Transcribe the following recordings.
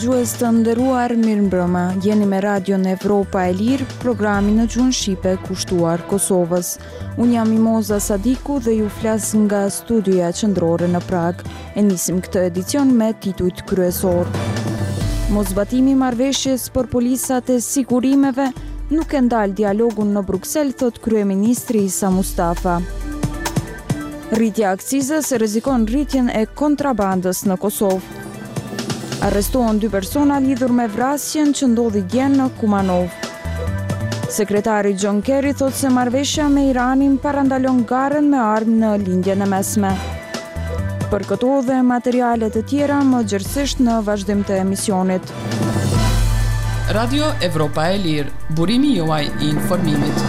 dëgjues të nderuar, mirëmbrëma. Jeni me Radion Evropa e Lirë, programin në gjuhën shqipe kushtuar Kosovës. Unë jam Mimoza Sadiku dhe ju flas nga studioja qendrore në Prag. E nisim këtë edicion me titujt kryesor. Mosbatimi i marrëveshjes për polisat e sigurimeve nuk e ndal dialogun në Bruksel, thot kryeministri Isa Mustafa. Rritja akcizës rrezikon rritjen e kontrabandës në Kosovë. Arrestohen 2 persona lidhur me vrasjen që ndodhi dje në Kumanov. Sekretari John Kerry thot se marrëveshja me Iranin parandalon garën me armë në lindjen e mesme. Për këto dhe materialet e tjera më gjërësisht në vazhdim të emisionit. Radio Evropa e Lirë, burimi juaj i informimit.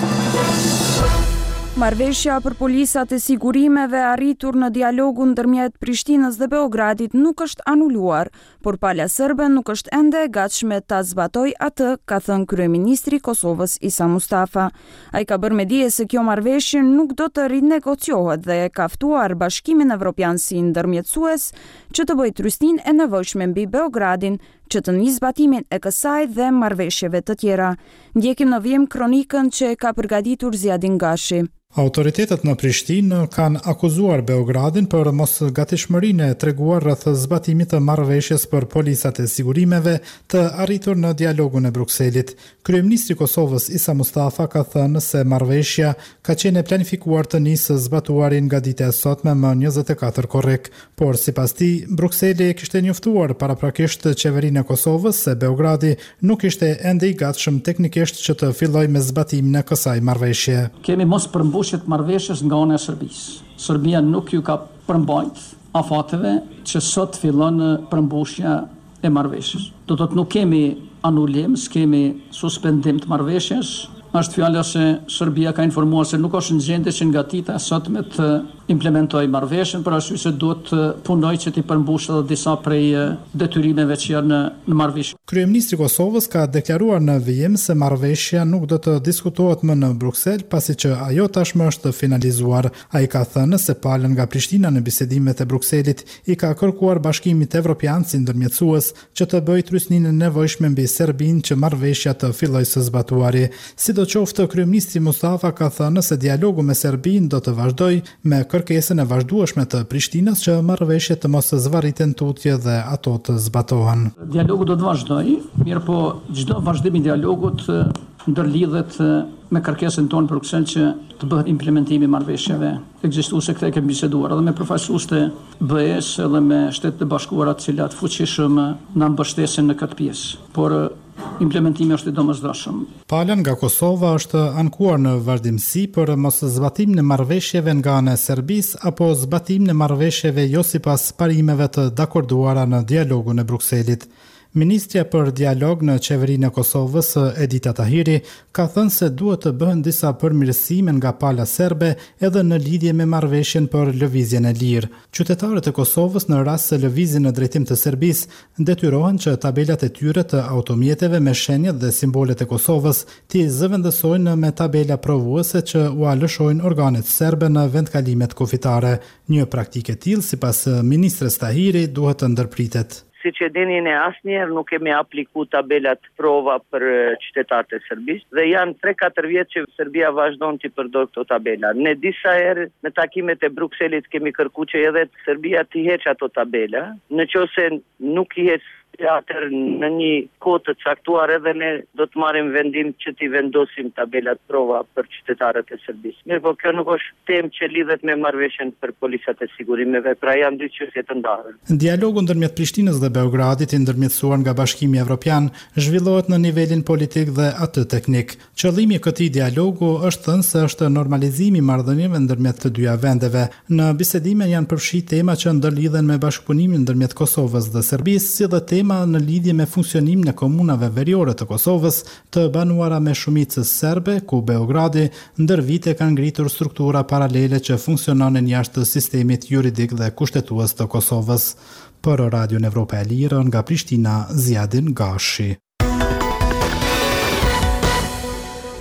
Marrëveshja për polisat e sigurimeve arritur në dialogun ndërmjet Prishtinës dhe Beogradit nuk është anuluar, por pala serbe nuk është ende e gatshme ta zbatoj atë, ka thënë kryeministri i Kosovës Isa Mustafa. Ai ka bërë me dije se kjo marrëveshje nuk do të rinegociohet dhe ka ftuar Bashkimin Evropian si ndërmjetësues që të bëjë trysninë e nevojshme mbi Beogradin, që të nisë zbatimin e kësaj dhe marrëveshjeve të tjera. Ndjekim në vijim kronikën që ka përgatitur Ziadin Gashi. Autoritetet në Prishtinë kanë akuzuar Beogradin për mosgatishmërinë e treguar rreth zbatimit të marrëveshjes për polisat e sigurimeve të arritur në dialogun e Brukselit. Kryeministri i Kosovës Isa Mustafa ka thënë se marrëveshja ka qenë e planifikuar të nisë zbatuarin nga dita e sotme më 24 korrik, por sipas tij Brukseli kishte njoftuar paraprakisht qeverinë e Kosovës se Beogradi nuk ishte ende i gatshëm teknikisht që të fillojë me zbatimin e kësaj marrëveshje. Kemi mos përmbushjet marrëveshjes nga ana e Serbisë. Serbia nuk ju ka përmbajt afateve që sot fillon përmbushja e marrëveshjes. Do të thotë nuk kemi anulim, s'kemi suspendim të marrëveshjes. Është fjala se Serbia ka informuar se nuk është në gjendje që nga dita e sotme të implementoj marrëveshjen, për arsye se duhet të punoj që t'i përmbush edhe disa prej detyrimeve që janë në marrëveshje. Kryeministri i Kosovës ka deklaruar në vijim se marrëveshja nuk do të diskutohet më në Bruksel, pasi që ajo tashmë është finalizuar. Ai ka thënë se palën nga Prishtina në bisedimet e Brukselit i ka kërkuar Bashkimit Evropian si ndërmjetësues që të bëjë trysninë e nevojshme mbi Serbinë që marrëveshja të fillojë së zbatuari. Sidoqoftë, kryeministri Mustafa ka thënë se dialogu me Serbinë do të vazhdojë me kërkesën e vazhdueshme të Prishtinës që marrëveshjet të mos zvarriten tutje dhe ato të zbatohen. Dialogu do të vazhdojë, mirë po çdo vazhdim i dialogut ndërlidhet me kërkesën tonë për Bruksel që të bëhet implementimi i marrëveshjeve ekzistuese. Këtë kemi biseduar edhe me përfaqësues të BE-s edhe me Shtetet e Bashkuara, të cilat fuqishëm na mbështesin në këtë pjesë. Por implementimi është i domosdoshëm. Pala nga Kosova është ankuar në vazhdimsi për mos zbatim në marrëveshjeve nga ana e Serbisë apo zbatim në marrëveshjeve jo sipas parimeve të dakorduara në dialogun e Brukselit. Ministrja për dialog në qeverinë e Kosovës, Edita Tahiri, ka thënë se duhet të bëhen disa përmirësime nga pala serbe edhe në lidhje me marrëveshjen për lëvizjen e lirë. Qytetarët e Kosovës në rast se lëvizin në drejtim të Serbisë detyrohen që tabelat e tyre të automjeteve me shenjat dhe simbolet e Kosovës t'i zëvendësojnë me tabela provuese që u lëshojnë organet serbe në vendkalimet kufitare. Një praktikë e tillë, sipas ministres Tahiri, duhet të ndërpritet. Si që dini, ne asnjëherë nuk kemi apliku tabelat prova për qytetarët e Serbisë dhe janë 3-4 vjet që Serbia vazhdon të përdor këto tabela. Ne disa herë në takimet e Brukselit kemi kërkuar që edhe Serbia të heqë ato tabela. Nëse nuk i heq atër në një kohë të caktuar edhe ne do të marrim vendim që t'i vendosim tabelat prova për qytetarët e Serbisë. Mirë, po kjo nuk është temë që lidhet me marrëveshjen për polisat e sigurimeve, pra janë dy çështje të ndarë. Dialogu ndërmjet Prishtinës dhe Beogradit, i ndërmjetësuar nga Bashkimi Evropian, zhvillohet në nivelin politik dhe atë teknik. Qëllimi i këtij dialogu është thënë se është normalizimi i marrëdhënieve ndërmjet të dyja vendeve. Në bisedime janë përfshirë tema që ndërlidhen me bashkëpunimin ndërmjet Kosovës dhe Serbisë, si dhe tema në lidhje me funksionimin e komunave veriore të Kosovës të banuara me shumicë serbe, ku Beogradi ndër vite ka ngritur struktura paralele që funksiononin jashtë sistemit juridik dhe kushtetues të Kosovës. Për Radion Evropa e Lirë, nga Prishtina, Ziadin Gashi.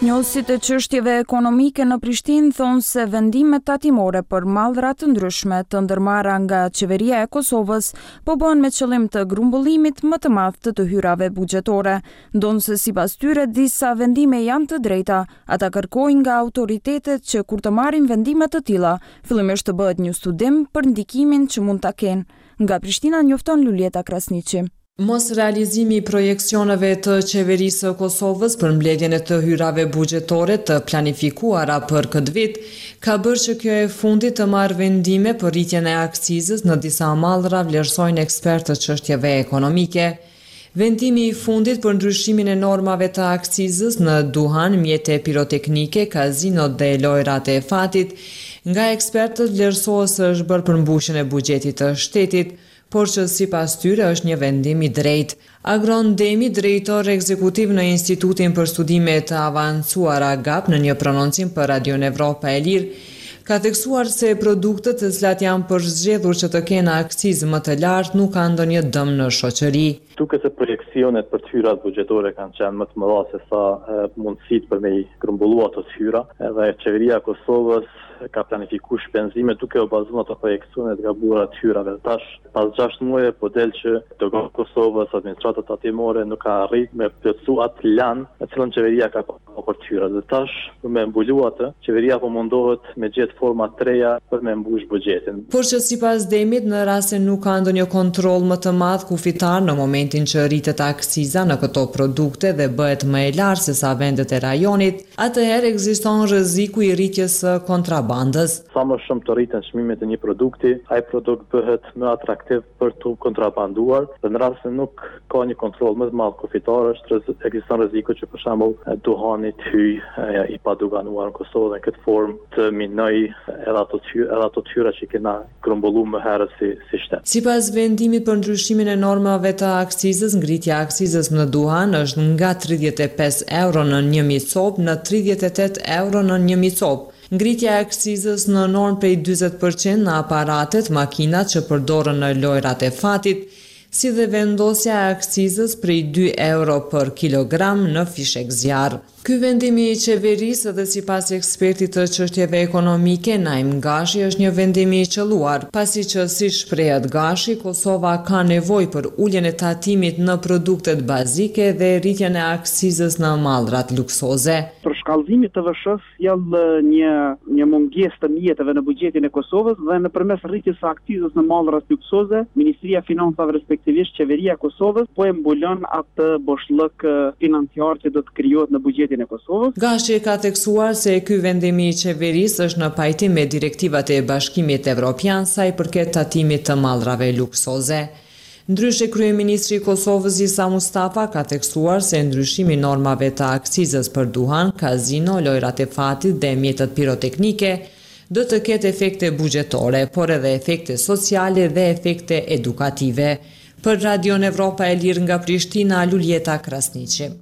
Njohësit e çështjeve ekonomike në Prishtinë thonë se vendimet tatimore për mallra të ndryshme të ndërmarra nga qeveria e Kosovës po bën me qëllim të grumbullimit më të madh të hyrave buxhetore. Ndonse sipas tyre disa vendime janë të drejta, ata kërkojnë nga autoritetet që kur të marrin vendime të tilla, fillimisht të bëhet një studim për ndikimin që mund ta kenë. Nga Prishtina njofton Lulieta Krasniqi. Mos realizimi i projeksioneve të qeverisë së Kosovës për mbledhjen e të hyrave buxhetore të planifikuara për këtë vit ka bërë që kjo e fundit të marrë vendime për rritjen e akcizës në disa mallra, vlerësojnë ekspertët çështjeve ekonomike. Vendimi i fundit për ndryshimin e normave të akcizës në duhan, mjete piroteknike, kazinot dhe lojrat e fatit, nga ekspertët vlerësohet se është bërë për mbushjen e buxhetit të shtetit, por që sipas tyre është një vendim i drejtë. Agron Demi, drejtor ekzekutiv në Institutin për Studime të Avancuara GAP, në një prononcim për Radio Evropa e Lirë, ka theksuar se produktet të cilat janë përzgjedhur që të kenë akcizë më të lartë nuk kanë ndonjë dëm në shoqëri. Duke se projeksionet për të hyrat buxhetore kanë qenë më të mëdha se sa mundësitë për me i grumbullua ato hyra, edhe qeveria e Kosovës ka planifikuar shpenzime duke u bazuar ato projeksione të gabuara të hyrave. Tash pas 6 muaje po del që doga Kosovës, administrata tatimore nuk ka arrit me plotësu atë lan e cilën qeveria ka për të hyrat. Dhe tash për me mbulu atë, qeveria po mundohet me gjetë forma të reja për me mbush buxhetin. Por që sipas Demit, në rast se nuk ka ndonjë kontroll më të madh kufitar në momentin që rritet akciza në këto produkte dhe bëhet më e lartë se sa vendet e rajonit, atëherë ekziston rreziku i rritjes së kontrabandës. Sa më shumë të rriten çmimet e një produkti, ai produkt bëhet më atraktiv për të kontrabanduar, dhe në rast se nuk ka një kontroll më të madh kufitar, ekziston rreziku që për shembull duhani të hyjë i padoganuar në Kosovë dhe në këtë formë të minoj edhe ato hyra që kena grumbulluar më herët si shtet. Sipas vendimit për ndryshimin e normave të akcizës, ngritja e akcizës në duhan është nga 35 euro në 1000 copë në 38 euro në 1000 copë. Ngritja e akcizës në normë prej 40% në aparatet, makinat që përdoren në lojrat e fatit, si dhe vendosja e akcizës prej 2 euro për kilogram në fishek zjarr. Ky vendimi i qeverisë dhe sipas ekspertit të çështjeve ekonomike Naim Gashi është një vendim i qelluar, pasi që si shprehet Gashi, Kosova ka nevojë për uljen e tatimit në produktet bazike dhe rritjen e akcizës në mallrat luksoze. Për shkallëzimin të VSH sjell një mungesë të mjeteve në buxhetin e Kosovës dhe nëpërmes rritjes së akcizës në mallrat luksoze, Ministria e Financave respektivisht qeveria e Kosovës po e mbulon atë boshllëk financiar që do të krijohet në buxhetin e Kosovës. Gashi ka theksuar se ky vendimi i qeverisë është në pajtim me direktivat e Bashkimit Evropian sa i përket tatimit të mallrave luksoze. Ndryshe, kryeministri i Kosovës Isa Mustafa ka theksuar se ndryshimi i normave të akcizës për duhan, kazino, lojrat e fatit dhe mjetet piroteknike do të ketë efekte buxhetore, por edhe efekte sociale dhe efekte edukative. Për Radio Evropa e Lirë nga Prishtina, Lulieta Krasniqi.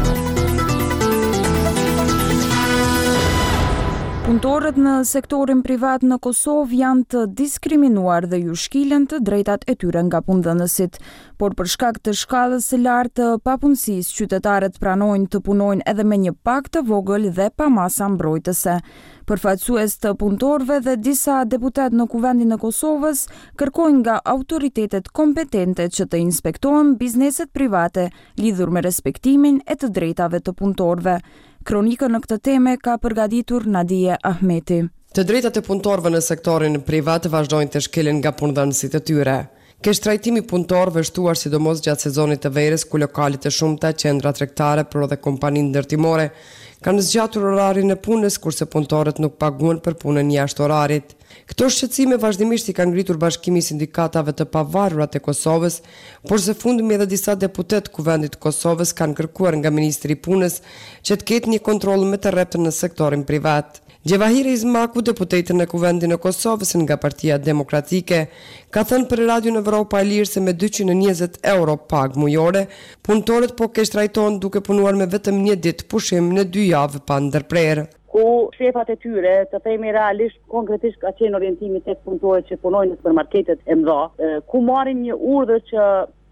Punëtorët në sektorin privat në Kosovë janë të diskriminuar dhe ju shkilen të drejtat e tyre nga punëdhënësit, por për shkak të shkallës së lartë të papunësisë, qytetarët pranojnë të punojnë edhe me një pak të vogël dhe pa masa mbrojtëse. Përfaqësues të punëtorëve dhe disa deputet në Kuvendin e Kosovës kërkojnë nga autoritetet kompetente që të inspektohen bizneset private lidhur me respektimin e të drejtave të punëtorëve. Kronikën në këtë teme ka përgatitur Nadia Ahmeti. Të drejtat e punëtorëve në sektorin privat vazhdojnë të shkelen nga punëdhënësit e tyre. Ke shtrajtimi punëtorëve shtuar sidomos gjatë sezonit të verës, ku lokalet e shumta, qendra tregtare, por edhe kompaninë ndërtimore kanë zgjatur orarin e punës, kurse punëtorët nuk paguhen për punën jashtë orarit. Këto shqetësime vazhdimisht i kanë ngritur Bashkimi i Sindikatave të Pavarura të Kosovës, por së fundmi edhe disa deputet Kuvendit të Kosovës kanë kërkuar nga Ministri i Punës që të ketë një kontroll më të rreptë në sektorin privat. Gjevahir Izmaku, deputete në Kuvendin e Kosovës nga Partia Demokratike, ka thënë për Radio Evropa e Lirë se me 220 euro pagë mujore, punëtorët po ke shtrajtohen duke punuar me vetëm një ditë pushim në 2 javë pa ndërprerje. Ku shefat e tyre, të themi realisht, konkretisht ka qenë orientimi tek punëtorët që punojnë në supermarketet e mëdha, ku marrin një urdhër që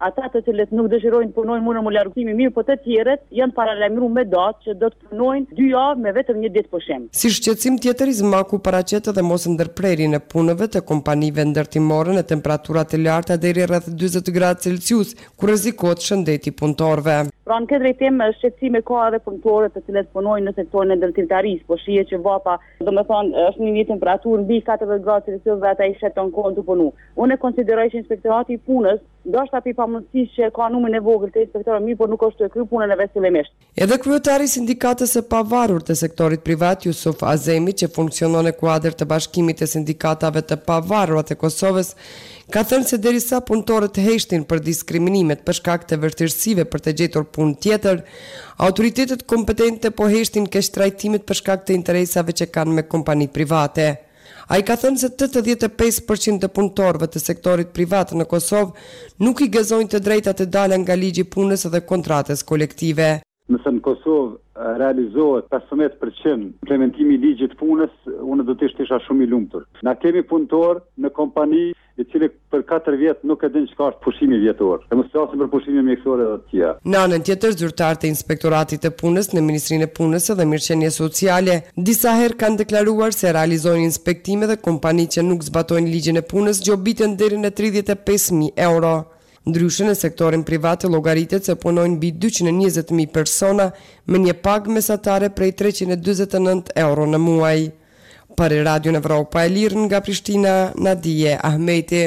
ata të cilët nuk dëshirojnë të punojnë mundën më largëtimi mirë, po të tjerët janë paralajmëruar me datë që do të punojnë 2 javë me vetëm 1 ditë pushim. Si shqetësim tjetër, Izmaku paraqet edhe mos ndërprerjen e punëve të kompanive ndërtimore në temperaturat të larta deri rreth 40 gradë Celsius, ku rrezikohet shëndeti punëtorëve. Pra në këtë drejtim shqetësime ka edhe punëtorët të cilët punojnë në sektorin e ndërtimtarisë, po shihet që vapa, domethënë është një temperaturë mbi 40 gradë Celsius dhe ata i sheton kohën të punu. Unë konsideroj që inspektorati i punës ndoshta pi pamundësisht që ka numrin e vogël të inspektorëve mirë, por nuk është të kryer punën e vet fillimisht. Edhe kryetari i sindikatës së pavarur të sektorit privat, Jusuf Azemi, që funksionon në kuadër të Bashkimit të Sindikatave të Pavarura të Kosovës, ka thënë se derisa punëtorët heshtin për diskriminimet për shkak të vështirësive për të gjetur punë tjetër, autoritetet kompetente po heshtin keq trajtimet për shkak të interesave që kanë me kompani private. Ai ka thënë se 85% të punëtorëve të sektorit privat në Kosovë nuk i gëzojnë të drejtat e dala nga ligji i punës dhe kontratës kolektive. Nëse në Kosovë realizohet 15% implementimi i ligjit punës, unë do të isha shumë i lumtur. Na kemi punëtor në kompani i cili për 4 vjet nuk e din çka është pushimi vjetor. Ne mos flasim për pushime mjekësore dhe të tjera. Në anën tjetër, zyrtarët e Inspektoratit të Punës në Ministrinë e Punës dhe Mirëqenies Sociale disa herë kanë deklaruar se realizojnë inspektime dhe kompanitë që nuk zbatojnë ligjin e punës gjobiten deri në 35.000 euro. Ndryshe në sektorin privat llogaritet se punojnë mbi 220.000 persona me një pagë mesatare prej 349 euro në muaj. Për Radio Evropa e Lirë nga Prishtina, Nadije Ahmeti.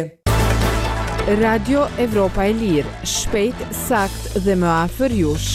Radio Evropa e Lirë, shpejt, sakt dhe më afër jush.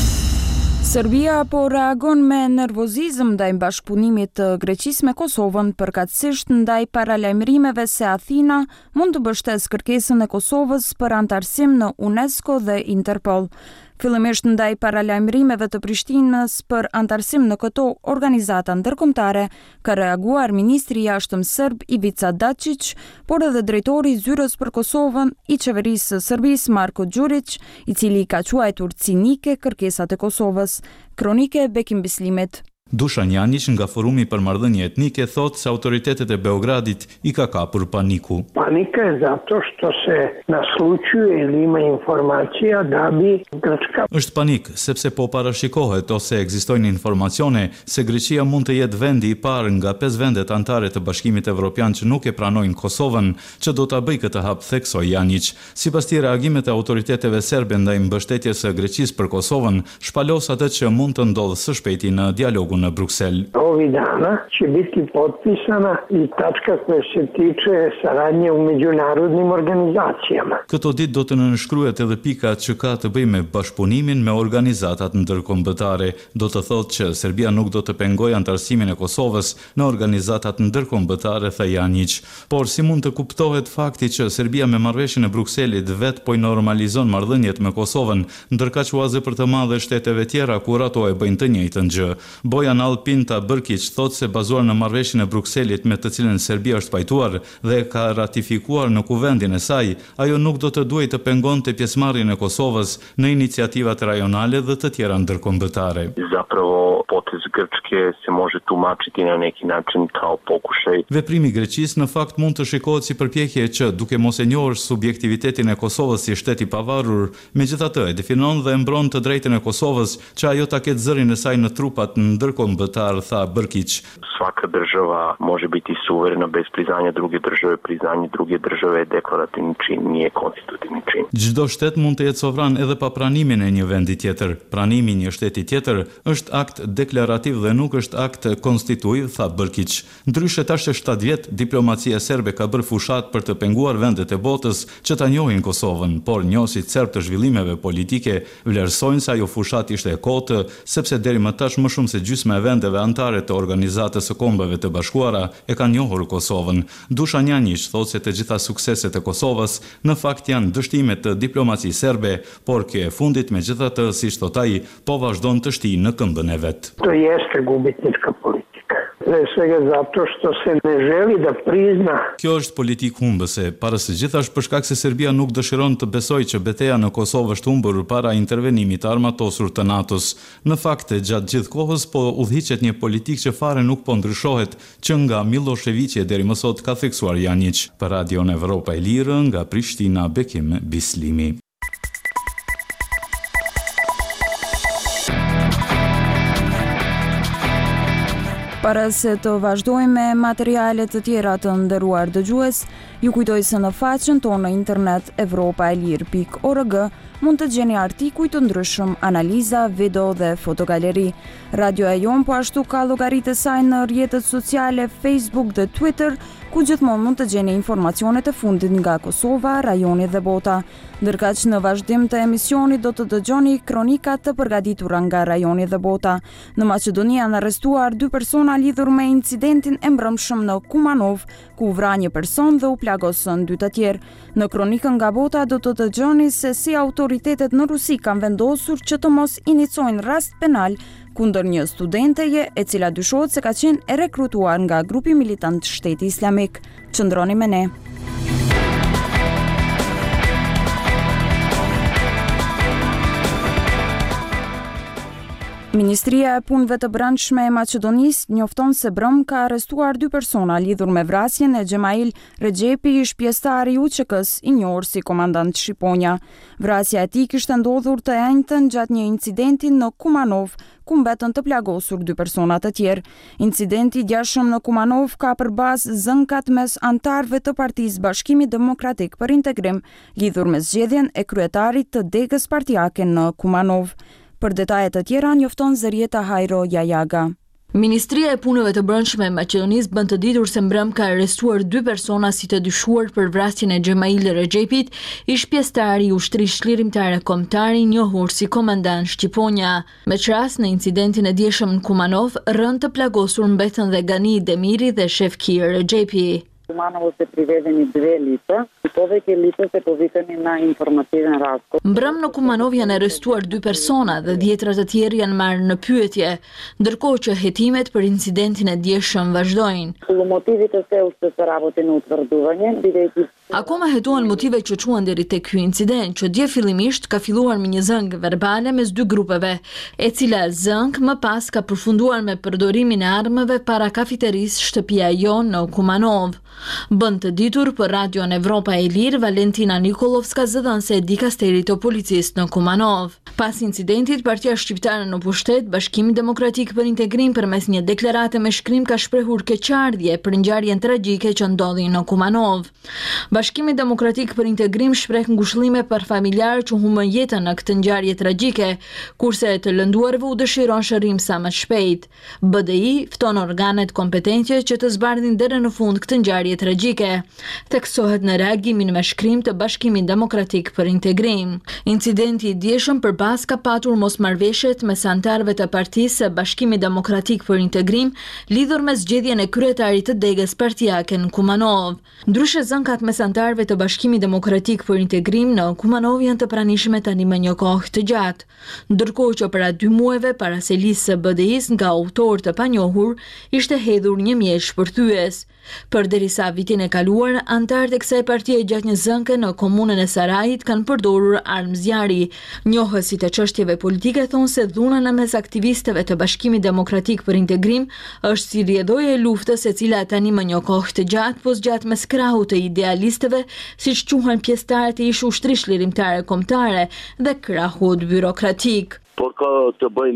Serbia po reagon me nervozizëm ndaj bashkëpunimit të Greqisë me Kosovën, përkatësisht ndaj paralajmërimeve se Athina mund të mbështesë kërkesën e Kosovës për antarësim në UNESCO dhe Interpol. Fillimisht ndaj paralajmërimeve të Prishtinës për antarësim në këto organizata ndërkombëtare, ka reaguar ministri i jashtëm serb Ivica Dačić, por edhe drejtori i zyrës për Kosovën i qeverisë së Serbisë Marko Đurić, i cili ka quajtur cinike kërkesat e Kosovës. Kronike Bekim Bislimit. Dušan Janić nga Forumi për marrëdhënie etnike thotë se autoritetet e Beogradit i ka kapur paniku. Panika je zato što se naslućuje ili ima informacija da bi Grčka... Është panik sepse po parashikohet ose ekzistojnë informacione se Greqia mund të jetë vendi i parë nga 5 vendet anëtare të Bashkimit Evropian që nuk e pranojnë Kosovën, që do ta bëjë këtë hap, theksoi Janić. Sipas tij, reagimet e autoriteteve serbe ndaj mbështetjes së Greqisë për Kosovën shpalos atë që mund të ndodhë së shpejti në dialogun në Bruksel. Ovih dana će biti potpisana i tačka koja se tiče saradnje u međunarodnim organizacijama. Këto ditë do të nënshkruhet edhe pika që ka të bëjë me bashkëpunimin me organizatat ndërkombëtare. Do të thotë që Serbia nuk do të pengojë antarësimin e Kosovës në organizatat ndërkombëtare, tha Janić. Por si mund të kuptohet fakti që Serbia me marrëveshjen e Brukselit vet po i normalizon marrëdhëniet me Kosovën, ndërkaq uazë për të madhe shteteve tjera kur ato e bëjnë të njëjtën gjë. Bojan Alpinta Bërkić thotë se bazuar në marrëveshjen e Brukselit me të cilën Serbia është pajtuar dhe ka ratifikuar në kuvendin e saj, ajo nuk do të duhej të pengonte pjesëmarrjen e Kosovës në iniciativat rajonale dhe të tjera ndërkombëtare. Zapravo potez Grčke se može tumačiti na neki način kao pokušaj. Veprimi i Greqisë në fakt mund të shikohet si përpjekje që, duke mos e njohur subjektivitetin e Kosovës si shtet i pavarur, megjithatë e definon dhe e mbron të drejtën e Kosovës që ajo ta ketë zërin e saj në trupat ndërkombëtar, tha Bërkić. Svaka država može biti suverena bez priznanja druge države. Priznanje druge države je deklarativni čin, nije konstitutivni čin. Çdo shtet mund të jetë sovran edhe pa pranimin e një vendi tjetër. Pranimi i një shteti tjetër është akt deklarativ dhe nuk është akt konstituiv, tha Bërkić. Ndryshe tash të 7 vjet, diplomacia serbe ka bërë fushat për të penguar vendet e botës që ta njohin Kosovën, por njohësit serb të zhvillimeve politike vlerësojnë se ajo fushat ishte e kotë, sepse deri më tash më shumë se gjysma e vendeve anëtare të Organizatës së Kombeve të Bashkuara e kanë njohur Kosovën. Dušan Janić thotë se të gjitha sukseset e Kosovës në fakt janë dështime të diplomacisë serbe, por kjo e fundit megjithatë, siç thot ai, po vazhdon të shtijë në këmbën e vet. To jeste gubitnička politika. Pre svega zato što se ne želi da prizna. Kjo është politikë humbëse, para së gjithash për shkak se Serbia nuk dëshiron të besojë që betejë në Kosovë është humbur para intervenimit armatosur të NATO-s. Në fakt, gjatë gjithë kohës po udhëhiqet një politikë që fare nuk po ndryshohet, që nga Miloševiqi deri më sot, ka theksuar Janić. Për Radio Evropa e Lirë nga Prishtina, Bekim Bislimi. Para se të vazhdojmë me materialet të tjera të nderuar dëgjues, ju kujtoj se në faqen tonë në internet evropaelir.org mund të gjeni artikuj të ndryshëm, analiza, video dhe fotogaleri. Radio e jon po ashtu ka llogaritë e saj në rrjetet sociale Facebook dhe Twitter, ku gjithmonë mund të gjeni informacionet e fundit nga Kosova, rajoni dhe bota. Ndërkaq në vazhdim të emisionit do të dëgjoni kronikat të përgatitura nga rajoni dhe bota. Në Maqedoni janë arrestuar 2 persona lidhur me incidentin e mbrëmshëm në Kumanov, ku vra një person dhe u plagosën 2 të tjerë. Në kronikën nga bota do të dëgjoni se si autoritetet në Rusi kanë vendosur që të mos inicojnë rast penal kundër një studenteje e cila dyshohet se ka qenë e rekrutuar nga grupi militant Shteti Islamik. Qëndroni me ne. Ministria e Punëve të Brendshme e Maqedonisë njofton se brëm ka arrestuar 2 persona lidhur me vrasjen e Xhemail Rexhepi, ish pjesëtar i UÇK-s, i njohur si komandant Shqiponja. Vrasja e tij kishte ndodhur të njëjtën gjatë një incidenti në Kumanov, ku mbetën të plagosur 2 persona të tjerë. Incidenti i gjashëm në Kumanov ka për bazë zënkat mes antarëve të Partisë Bashkimit Demokratik për Integrim, lidhur me zgjedhjen e kryetarit të degës partijake në Kumanov. Për detajet të tjera njofton Zërieta Hajro Jajaga. Ministria e Punëve të Brendshme e Maqedonisë bën të ditur se mbrëm ka arrestuar 2 persona si të dyshuar për vrasjen e Xhemail Rexhepit, ish pjesëtar i ushtrisë çlirimtare kombëtare i njohur si komandant Shqiponja. Me rast në incidentin e dieshëm në Kumanov, rënë të plagosur mbetën dhe Gani Demiri dhe Shefki Rexhepi. Kumanovo se privedeni 2 lica, i poveke lica se povitani na informativen razgovor. Mbrëm në Kumanov janë arrestuar 2 persona dhe 10 të tjerë janë marrë në pyetje, ndërkohë që hetimet për incidentin e dieshëm vazhdojnë. Motivit të se ushtë të rabotin në utëvërduvanje, bidejti. Akoma hetohen motive që quan deri tek ky incident, që dje fillimisht ka filluar me një zëngë verbale mes 2 grupeve, e cila zëngë më pas ka përfunduar me përdorimin e armëve para kafiterisë Shtëpia Jon në Kumanov. Bën të ditur për Radion Evropa e Lirë Valentina Nikolovska, zëdhënëse e dikasterit të policisë në Kumanov. Pas incidentit, Partia Shqiptare në pushtet, Bashkimi Demokratik për Integrim përmes një deklarate me shkrim ka shprehur keqardhje për ngjarjen tragjike që ndodhi në Kumanov. Bashkimi Demokratik për Integrim shpreh ngushëllime për familjarë që humbën jetën në këtë ngjarje tragjike, kurse të lënduarve u dëshiron shërim sa më shpejt. BDI fton organet kompetente që të zbardhin deri në fund këtë ngjarje tragjike, theksohet në reagimin me shkrim të Bashkimit Demokratik për Integrim. Incidenti i dieshëm përbas ka patur mosmarrëveshjet mes antarëve të Partisë së Bashkimit Demokratik për Integrim lidhur me zgjedhjen e kryetarit të degës partijake në Kumanov. Ndryshe zënkat mes antarëve të Bashkimit Demokratik për Integrim në Kumanov janë të pranishme tani me një kohë të gjatë, ndërkohë që para 2 muajve para selisë së BDI-s nga autor të panjohur ishte hedhur një mjet shpërthyes. Përderisa vitin e kaluar, antarët e kësaj partie gjatë një zënke në komunën e Sarajit kanë përdorur armë zjarri. Njohësit e çështjeve politike thonë se dhuna në mes aktivistëve të Bashkimit Demokratik për Integrim është si rrjedhoja e luftës e cila tani më një kohë të gjatë po zgjat mes krahut të idealistëve, siç quhen pjesëtarët e ish ushtrisë çlirimtare kombëtare dhe krahut byrokratik. Por ka të bëjë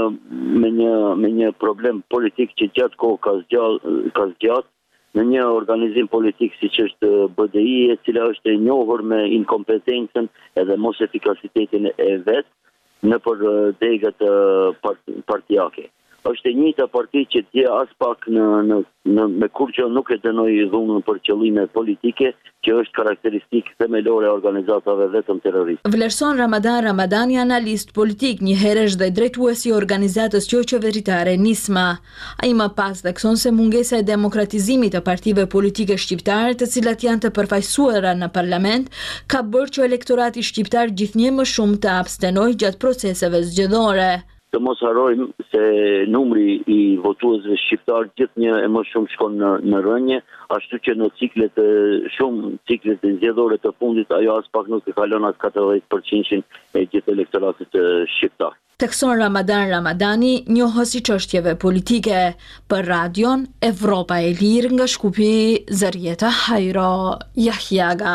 me një problem politik që gjatë kohë ka zgjat në një organizim politik si që është BDI, e cila është e njohur me inkompetencën edhe mos efikasitetin e vetë në për degët partijake. Është e njëjta parti që dje as pak me kur që nuk e dënoi dhunën për qëllime politike, që është karakteristikë themelore e organizatave vetëm terroriste. Vlerëson Ramadan Ramadani, analist politik, një herësh dhe drejtuesi i organizatës jo qeveritare Nisma. Ai më pas thekson se mungesa e demokratizimit të partive politike shqiptare, të cilat janë të përfaqësuara në parlament, ka bërë që elektorati shqiptar gjithnjë më shumë të abstenojë gjatë proceseve zgjedhore. Të mos harrojmë se numri i votuesve shqiptar gjithnjë e më shumë shkon në rënje, ashtu që në ciklet zgjedhore të fundit ajo as pak nuk e kalon as 40% e gjithë elektoratit shqiptar. Thekson Ramadan Ramadani, njohës i çështjeve politike, për Radion Evropa e Lirë nga Shkupi, Zërieta Hajro Jajaga.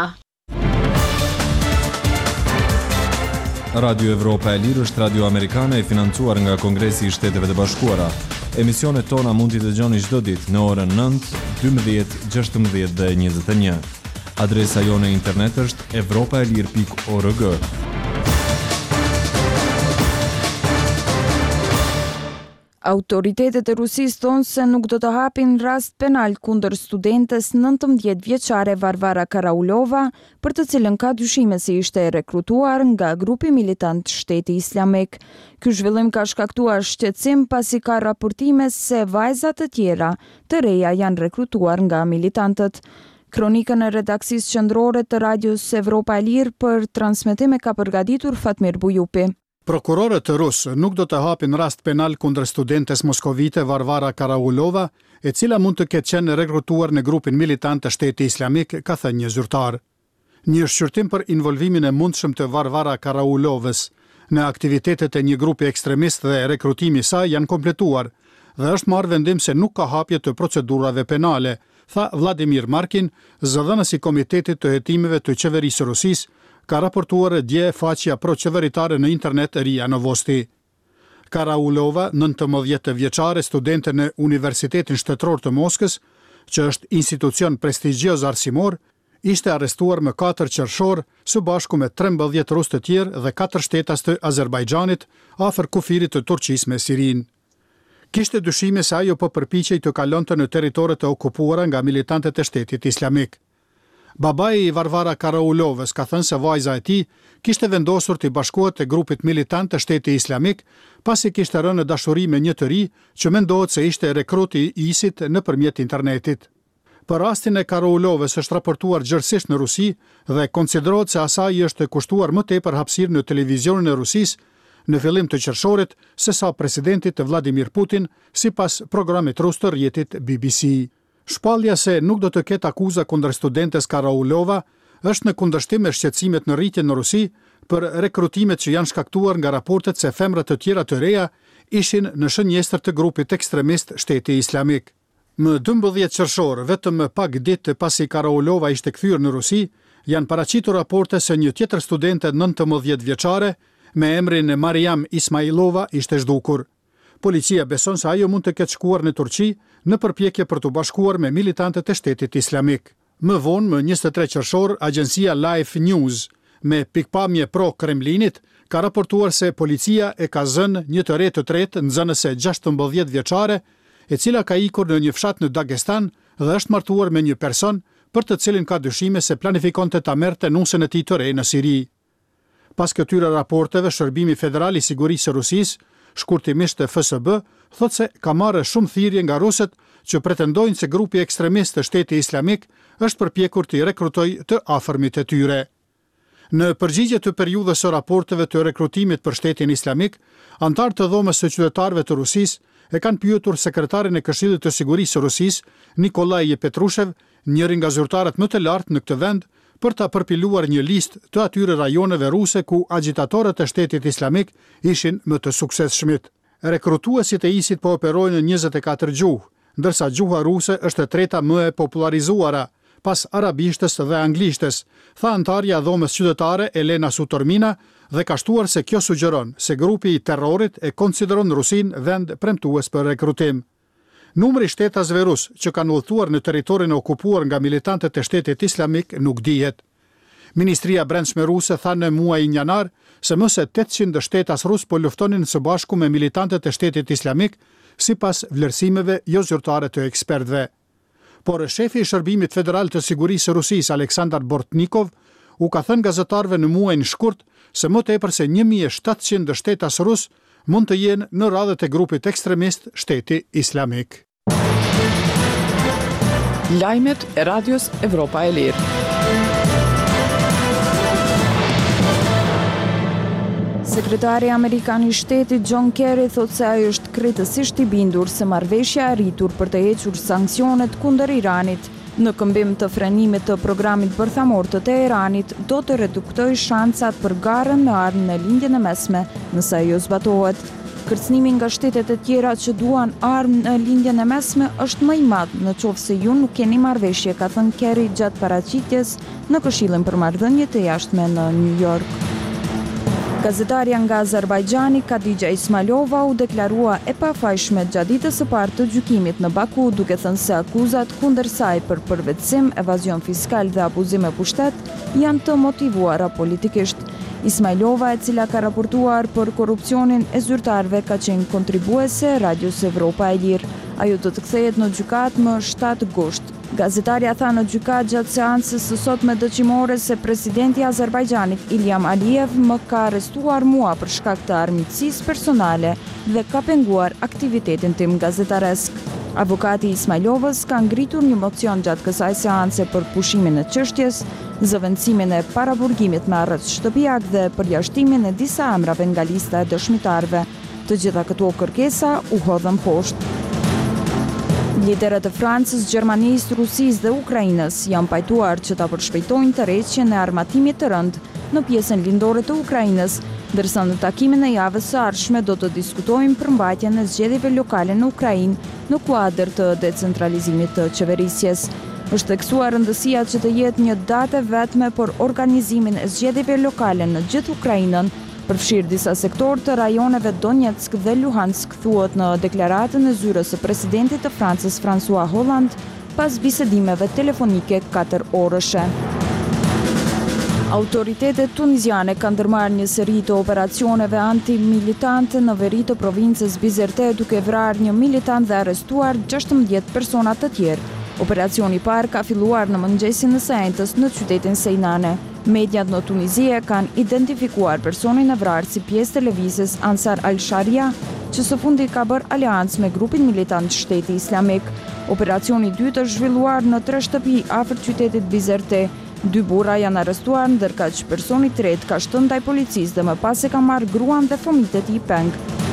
Radio Evropa e Lirë është radio amerikane e financuar nga Kongresi i Shteteve të Bashkuara. Emisionet tona mund t'i dëgjoni çdo ditë në orën 9, 12, 16 dhe 21. Adresa jone internet është evropaelir.org. Autoritetet e Rusisë thonë se nuk do të hapin rast penal kundër studentes 19 vjeçare Varvara Karaulova, për të cilën ka dyshime se ishte rekrutuar nga grupi militant Shteti Islamik. Ky zhvillim ka shkaktuar shqetësim pasi ka raportime se vajza të tjera të reja janë rekrutuar nga militantët. Kronikën e redaksisë qendrore të Radios Evropa e Lirë për transmetim e ka përgatitur Fatmir Bujupi. Prokurorët rusë nuk do të hapin rast penal kundër studentes moskovite Varvara Karaulova, e cila mund të ketë qenë rekrutuar në grupin militant të Shteti Islamik, ka thënë një zyrtar. Një shqyrtim për involvimin e mundshëm të Varvara Karaulovës në aktivitetet e një grupi ekstremist dhe rekrutimi i saj janë kompletuar dhe është marrë vendim se nuk ka hapje të procedurave penale, tha Vladimir Markin, zëdhënës i Komitetit të Hetimeve të Qeverisë së Rusisë, ka raportuar dje faqja proqeveritare në internet RIA Novosti. Karaulova, 19 vjeçare, studente në Universitetin Shtetëror të Moskës, që është institucion prestigjioz arsimor, ishte arrestuar më 4 qershor së bashku me 13 rus të tjerë dhe 4 shtetas të Azerbajxhanit afër kufirit të Turqisë me Sirin. Kishte dyshime se ajo po përpiqej të kalonte në territoret e okupuara nga militantët e Shtetit Islamik. Babai i Varvara Karaulovës ka thënë se vajza e tij kishte vendosur të bashkohet te grupit militant të Shtetit Islamik pasi kishte rënë në dashuri me një të ri që mendohet se ishte rekrut i ISIT nëpërmjet internetit. Për rastin e Karaulovës është raportuar gjërësisht në Rusi dhe konsiderohet se asaj është kushtuar më tepër hapësirë në televizionin e Rusisë në fillim të qershorit sesa presidentit Vladimir Putin, sipas programit rus të rrjetit BBC. Shpallja se nuk do të ketë akuza kundër studentes Karaulova është në kundërshtim me shqetësimet në rritje në Rusi për rekrutimet që janë shkaktuar nga raportet se femrat të tjera të reja ishin në shënjestër të grupit ekstremist Shteti Islamik. Më 12 qershor, vetëm pak ditë pasi Karaulova ishte kthyer në Rusi, janë paraqitur raporte se një tjetër studente 19 vjeçare me emrin Mariam Ismailova ishte zhdukur. Policia beson se ajo mund të ketë shkuar në Turqi në përpjekje për të bashkuar me militantët e Shtetit Islamik. Më vonë, më 23 qershor, agjencia Life News me pikpamje pro Kremlinit ka raportuar se policia e ka zënë një të re të tretë nxënëse 16 vjeçare, e cila ka ikur në një fshat në Dagestan dhe është martuar me një person për të cilin ka dyshime se planifikonte ta merrte nusën e tij të re në Siri. Pas këtyre raporteve, Shërbimi Federal i Sigurisë së Rusisë, shkurtimisht FSB, thot se ka marrë shumë thirrje nga rusët që pretendojnë se grupi ekstremist të Shtetit Islamik është përpjekur të rekrutojë të afërmit e tyre. Në përgjigje të periudhës së raporteve të rekrutimit për Shtetin Islamik, antarë të dhomës së qytetarëve të Rusisë e kanë pyetur sekretarin e Këshillit të Sigurisë së Rusisë, Nikolaj Petrushev, njëri nga zyrtarët më të lartë në këtë vend, për ta përpiluar një listë të atyre rajoneve ruse ku agitatorët e Shtetit Islamik ishin më të suksesshmit. Rekrutuesit e ISIT po operojnë në 24 gjuhë, ndërsa gjuha ruse është e treta më e popularizuara, pas arabishtës dhe anglishtes, tha antarja dhomës qytetare Elena Sutormina dhe ka shtuar se kjo sugjeron se grupi i terrorit e konsideron Rusin vend premtues për rekrutim. Numri shtetasve rus që kanë udhëtuar në territorin e okupuar nga militantët e Shtetit Islamik nuk dihet. Ministria Brendshme ruse tha në muajin janar se më se 800 shtetas rus po luftonin së bashku me militantët e Shtetit Islamik, sipas vlerësimeve jo zyrtare të ekspertëve. Por shefi i Shërbimit Federal të Sigurisë së Rusisë, Aleksandar Bortnikov, u ka thënë gazetarëve në muajin shkurt se më tepër se 1700 shtetas rus mund të jenë në radhët e grupit ekstremist Shteti Islamik. Lajmet e Radios Evropa e Lirë. Sekretari Amerikan i Shtetit John Kerry thot se ai është krejtësisht i bindur se marrëveshja e arritur për të hequr sanksionet kundër Iranit në këmbim të frenimit të programit bërthamor të Teheranit do të reduktojë shancat për garën me armë në lindjen e mesme nëse ajo zbatohet. Kërcënimi nga shtetet e tjera që duan armë në lindjen e mesme është më i madh nëse ju nuk keni marrëveshje, ka thënë Kerry gjatë paraqitjes në Këshillin për Marrëdhëniet e Jashtme në New York. Gazetarja nga Azerbajxhani Kadija Ismailova u deklarua e pafajshme gjatë ditës së parë të gjykimit në Baku, duke thënë se akuzat kundër saj për përvetësim, evazion fiskal dhe abuzim e pushtet janë të motivuara politikisht. Ismailova, e cila ka raportuar për korrupsionin e zyrtarëve, ka qenë kontribuese e Radios Evropa e Lirë. Ajo do të kthehet në gjykatë më 7 gusht. Gazetarja tha në gjykatë gjatë seancës së sotme dëqimore se presidenti i Azerbajxhanit Ilyam Aliyev më ka arrestuar mua për shkak të armiqësisë personale dhe ka penguar aktivitetin tim gazetaresk. Avokati Ismailovës ka ngritur një mocion gjatë kësaj seance për pushimin e çështjes, zëvendësimin e paraburgimit me arrest shtëpiak dhe përjashtimin e disa emrave nga lista e dëshmitarëve. Të gjitha këto kërkesa u hodhën poshtë. Liderët e Francës, Gjermanisë, Rusisë dhe Ukrainës janë pajtuar që ta përshpejtojnë tërheqjen e armatimit të rënd në pjesën lindore të Ukrainës, ndërsa në takimin e javës së ardhshme do të diskutojnë për mbajtjen e zgjedhjeve lokale në Ukrainë në kuadër të decentralizimit të qeverisjes. Është theksuar rëndësia që të jetë një datë vetme për organizimin e zgjedhjeve lokale në gjithë Ukrainën, përfshirë disa sektorë të rajoneve Donetsk dhe Luhansk, thuhet në deklaratën e zyrës së presidentit të Francës François Hollande pas bisedimeve telefonike 4 orëshe. Autoritetet tuniziane kanë ndërmarrë një seri të operacioneve antimilitante në veri të provincës Bizerte, duke vrarë një militant dhe arrestuar 16 persona të tjerë. Operacioni i parë ka filluar në mëngjesin e së enjtës në qytetin Sejnane. Mediat në Tunizie kanë identifikuar personin e vrarë si pjesë të lëvizjes Ansar al-Sharia, që së fundi ka bërë aleancë me grupin militant Shteti Islamik. Operacioni i dytë është zhvilluar në 3 shtëpi afër qytetit Bizerte. 2 burra janë arrestuar, ndërka që personi i tretë ka shtënë ndaj policisë dhe më pas e ka marrë gruan dhe fëmijët e tij peng.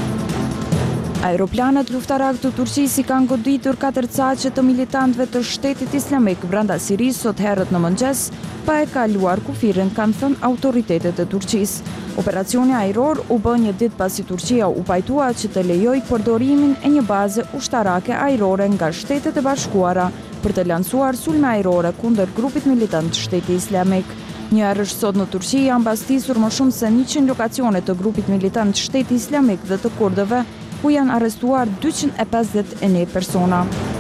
Aeroplanet luftarak të Turqisë i kanë goditur 4 caqe të militantëve të Shtetit Islamik brenda Sirisë sot herët në mëngjes, pa e kaluar kufirin, kanë thënë autoritetet e Turqisë. Operacioni ajror u bë një ditë pasi Turqia u pajtua që të lejojë përdorimin e një baze ushtarake ajrore nga Shtetet e Bashkuara për të lancuar sulme ajrore kundër grupit militant Shteti Islamik. Një arresht sot në Turqi janë mbastisur më shumë se 100 lokacione të grupit militant Shteti Islamik dhe të kurdëve, ku janë arrestuar 251 persona.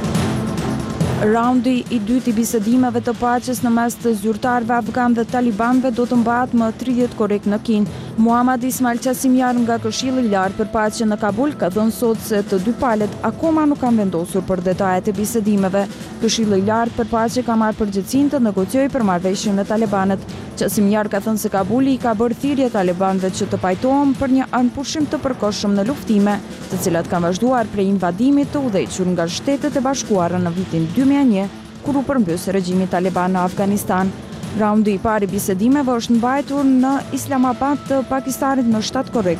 Raundi i dytë i bisedimeve të paqes në mes të zyrtarëve afgan dhe talibanëve do të mbahet më 30 korrik në Kin. Muhammad Ismail Qasimjar nga Këshilli i Lartë për Paqe në Kabul ka thënë sot se të dy palët akoma nuk kanë vendosur për detajet e bisedimeve. Këshilli i Lartë për Paqe ka marrë përgjegjësinë të negociojë për marrëveshjen me talibanët. Qasimjar ka thënë se Kabuli i ka bërë thirrje talibanëve që të pajtohen për një anëpushim të përkohshëm në luftime, të cilat kanë vazhduar prej invadimit të udhëhequr nga Shtetet e Bashkuara në vitin 2001, kur u përmbys regjimi taliban në Afganistan. Raundi i parë i bisedimeve është mbajtur në Islamabad të Pakistanit në 7 korrik.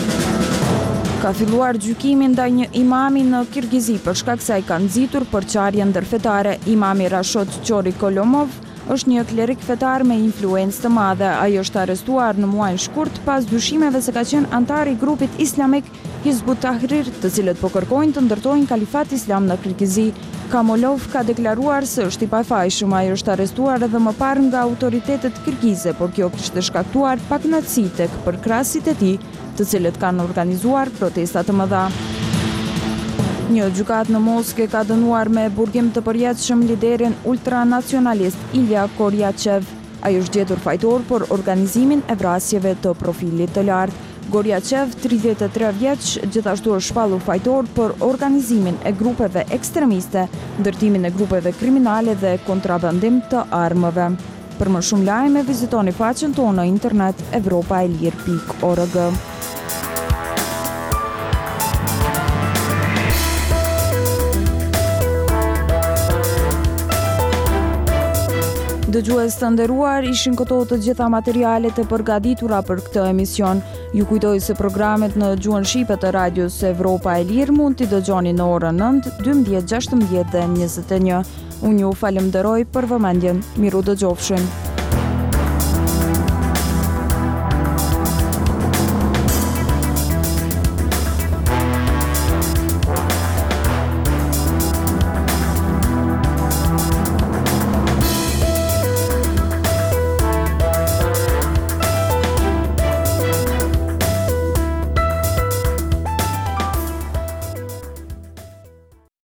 Ka filluar gjykimi ndaj një imami në Kirgizi për shkak se ai ka nxitur përçarje ndërfetare. Imami Rashod Qori Kolomov është një klerik fetar me influencë të madhe. Ai është arrestuar në muajin shkurt pas dyshimeve se ka qenë antar i grupit islamik Hizbut Tahrir, të cilët po kërkojnë të ndërtojnë kalifat islam në Kirgizi. Kamolov ka deklaruar se është i pafajshëm. Ai është arrestuar edhe më parë nga autoritetet kirgize, por kjo kishte shkaktuar pakënaqësi tek përkrasit e tij, të cilët kanë organizuar protesta të mëdha. Një gjykatë në Moskë ka dënuar me burgim të përjetshëm liderin ultranacionalist Ilya Goryachev. Ai është gjetur fajtor për organizimin e vrasjeve të profilit të lartë. Goryachev, 33 vjeç, gjithashtu është shpallur fajtor për organizimin e grupeve ekstremiste, ndërtimin e grupeve kriminale dhe kontrabandim të armëve. Për më shumë lajme, vizitoni faqen tonë në internet evropaelir.org. Dëgjues të nderuar, ishin këto të gjitha materialet e përgatitura për këtë emision. Ju kujtoj se programet në gjuhën shqipe të Radios Evropa e Lirë mund t'i dëgjoni në orën 9, 12, 16 dhe 21. Unë ju falenderoj për vëmendjen. Miru dëgjofshim.